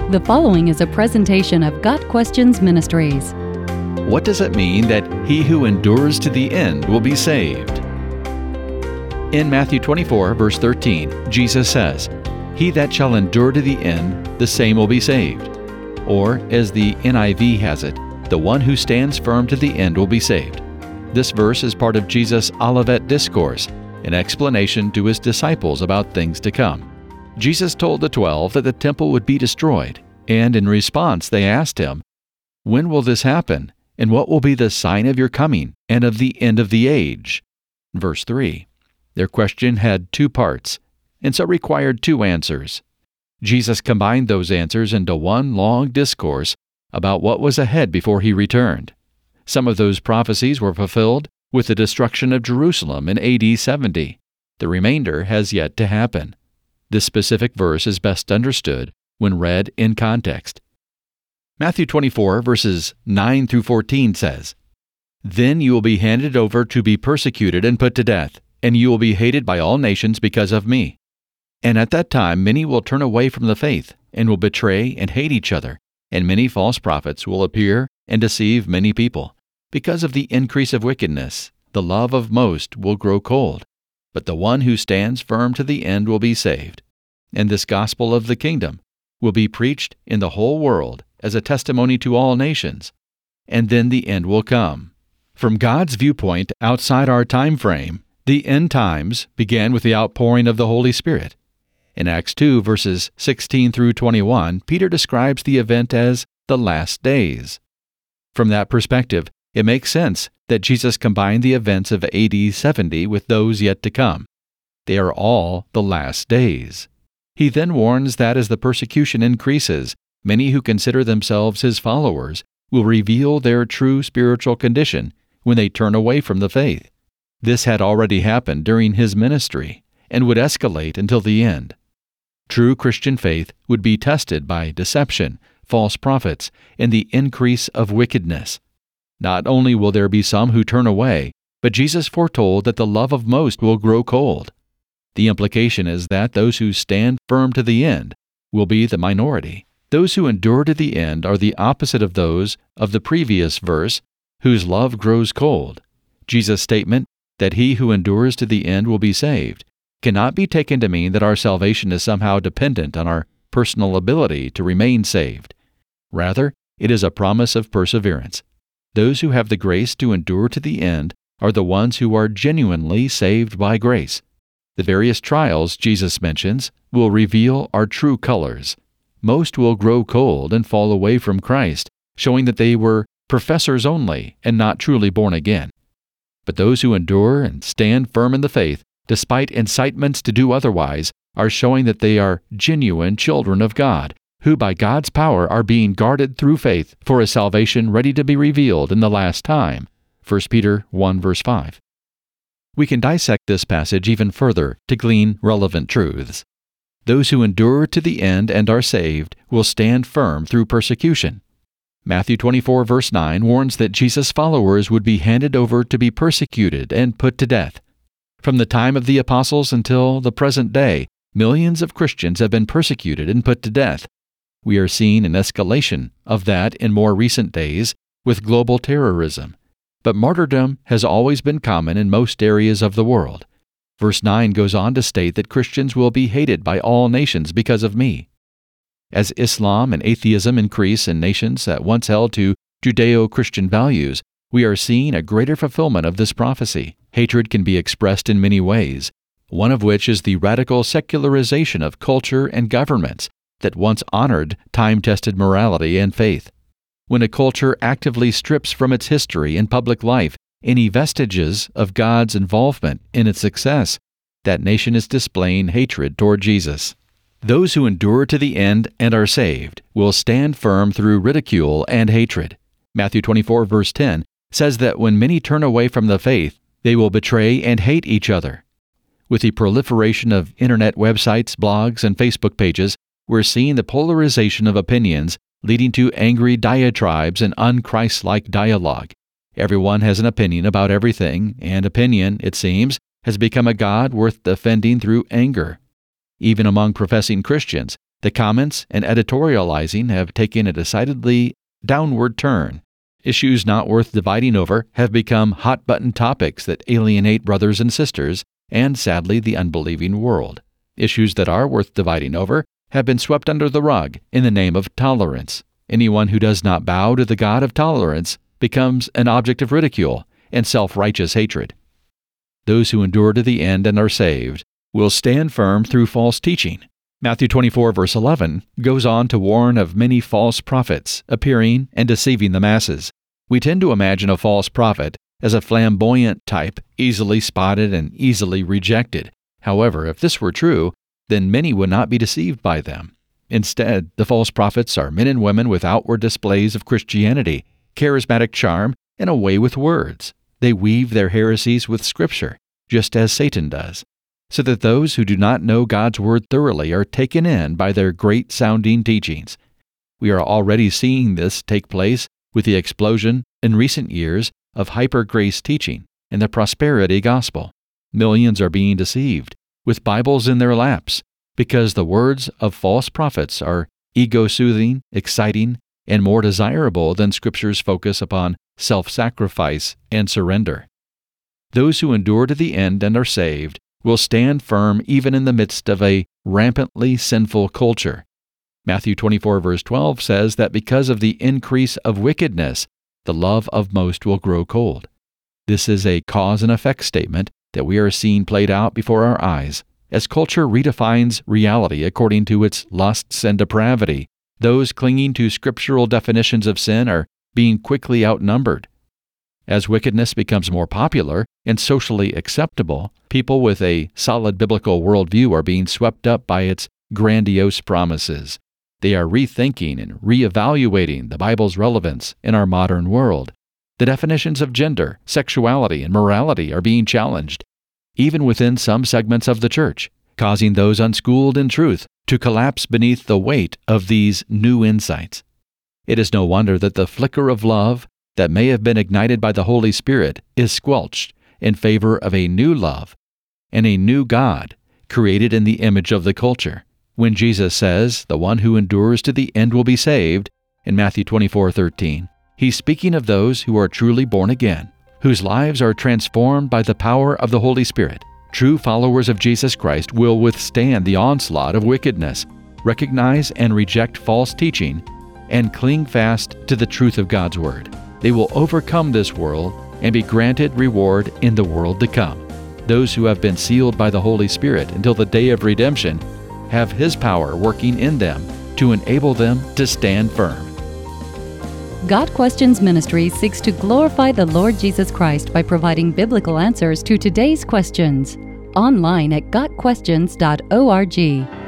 The following is a presentation of Got Questions Ministries. What does it mean that he who endures to the end will be saved? In Matthew 24, verse 13, Jesus says, "He that shall endure to the end, the same will be saved." Or, as the NIV has it, "The one who stands firm to the end will be saved." This verse is part of Jesus' Olivet Discourse, an explanation to his disciples about things to come. Jesus told the 12 that the temple would be destroyed, and in response they asked him, "When will this happen? And what will be the sign of your coming and of the end of the age?" Verse 3. Their question had two parts, and so required two answers. Jesus combined those answers into one long discourse about what was ahead before he returned. Some of those prophecies were fulfilled with the destruction of Jerusalem in AD 70. The remainder has yet to happen. This specific verse is best understood when read in context. Matthew 24, verses 9 through 14 says, "Then you will be handed over to be persecuted and put to death, and you will be hated by all nations because of me. And at that time many will turn away from the faith, and will betray and hate each other, and many false prophets will appear and deceive many people. Because of the increase of wickedness, the love of most will grow cold. But the one who stands firm to the end will be saved. And this gospel of the kingdom will be preached in the whole world as a testimony to all nations, and then the end will come." From God's viewpoint outside our time frame, the end times began with the outpouring of the Holy Spirit. In Acts 2, verses 16 through 21, Peter describes the event as the last days. From that perspective, it makes sense that Jesus combined the events of AD 70 with those yet to come. They are all the last days. He then warns that as the persecution increases, many who consider themselves his followers will reveal their true spiritual condition when they turn away from the faith. This had already happened during his ministry and would escalate until the end. True Christian faith would be tested by deception, false prophets, and the increase of wickedness. Not only will there be some who turn away, but Jesus foretold that the love of most will grow cold. The implication is that those who stand firm to the end will be the minority. Those who endure to the end are the opposite of those of the previous verse, whose love grows cold. Jesus' statement that he who endures to the end will be saved cannot be taken to mean that our salvation is somehow dependent on our personal ability to remain saved. Rather, it is a promise of perseverance. Those who have the grace to endure to the end are the ones who are genuinely saved by grace. The various trials Jesus mentions will reveal our true colors. Most will grow cold and fall away from Christ, showing that they were professors only and not truly born again. But those who endure and stand firm in the faith, despite incitements to do otherwise, are showing that they are genuine children of God, who by God's power are being guarded through faith for a salvation ready to be revealed in the last time. 1 Peter 1, verse 5. We can dissect this passage even further to glean relevant truths. Those who endure to the end and are saved will stand firm through persecution. Matthew 24, verse 9 warns that Jesus' followers would be handed over to be persecuted and put to death. From the time of the apostles until the present day, millions of Christians have been persecuted and put to death. We are seeing an escalation of that in more recent days with global terrorism. But martyrdom has always been common in most areas of the world. Verse 9 goes on to state that Christians will be hated by all nations because of me. As Islam and atheism increase in nations that once held to Judeo-Christian values, we are seeing a greater fulfillment of this prophecy. Hatred can be expressed in many ways, one of which is the radical secularization of culture and governments that once honored time-tested morality and faith. When a culture actively strips from its history and public life any vestiges of God's involvement in its success, that nation is displaying hatred toward Jesus. Those who endure to the end and are saved will stand firm through ridicule and hatred. Matthew 24, verse 10 says that when many turn away from the faith, they will betray and hate each other. With the proliferation of internet websites, blogs, and Facebook pages, we're seeing the polarization of opinions leading to angry diatribes and un-Christ-like dialogue. Everyone has an opinion about everything, and opinion, it seems, has become a god worth defending through anger. Even among professing Christians, The comments and editorializing have taken a decidedly downward turn. Issues not worth dividing over have become hot-button topics that alienate brothers and sisters, and sadly the unbelieving world. Issues that are worth dividing over have been swept under the rug in the name of tolerance. Anyone who does not bow to the God of tolerance becomes an object of ridicule and self-righteous hatred. Those who endure to the end and are saved will stand firm through false teaching. Matthew 24, verse 11, goes on to warn of many false prophets appearing and deceiving the masses. We tend to imagine a false prophet as a flamboyant type, easily spotted and easily rejected. However, if this were true, then many would not be deceived by them. Instead, the false prophets are men and women with outward displays of Christianity, charismatic charm, and a way with words. They weave their heresies with Scripture, just as Satan does, so that those who do not know God's Word thoroughly are taken in by their great-sounding teachings. We are already seeing this take place with the explosion in recent years of hyper-grace teaching and the prosperity gospel. Millions are being deceived with Bibles in their laps because the words of false prophets are ego-soothing, exciting, and more desirable than Scripture's focus upon self-sacrifice and surrender. Those who endure to the end and are saved will stand firm even in the midst of a rampantly sinful culture. Matthew 24, verse 12 says that because of the increase of wickedness, the love of most will grow cold. This is a cause and effect statement that we are seeing played out before our eyes. As culture redefines reality according to its lusts and depravity, those clinging to scriptural definitions of sin are being quickly outnumbered. As wickedness becomes more popular and socially acceptable, people with a solid biblical worldview are being swept up by its grandiose promises. They are rethinking and reevaluating the Bible's relevance in our modern world. The definitions of gender, sexuality, and morality are being challenged, even within some segments of the church, causing those unschooled in truth to collapse beneath the weight of these new insights. It is no wonder that the flicker of love that may have been ignited by the Holy Spirit is squelched in favor of a new love and a new God created in the image of the culture. When Jesus says, "The one who endures to the end will be saved," in Matthew 24:13, he's speaking of those who are truly born again, whose lives are transformed by the power of the Holy Spirit. True followers of Jesus Christ will withstand the onslaught of wickedness, recognize and reject false teaching, and cling fast to the truth of God's Word. They will overcome this world and be granted reward in the world to come. Those who have been sealed by the Holy Spirit until the day of redemption have His power working in them to enable them to stand firm. Got Questions Ministry seeks to glorify the Lord Jesus Christ by providing biblical answers to today's questions. Online at gotquestions.org.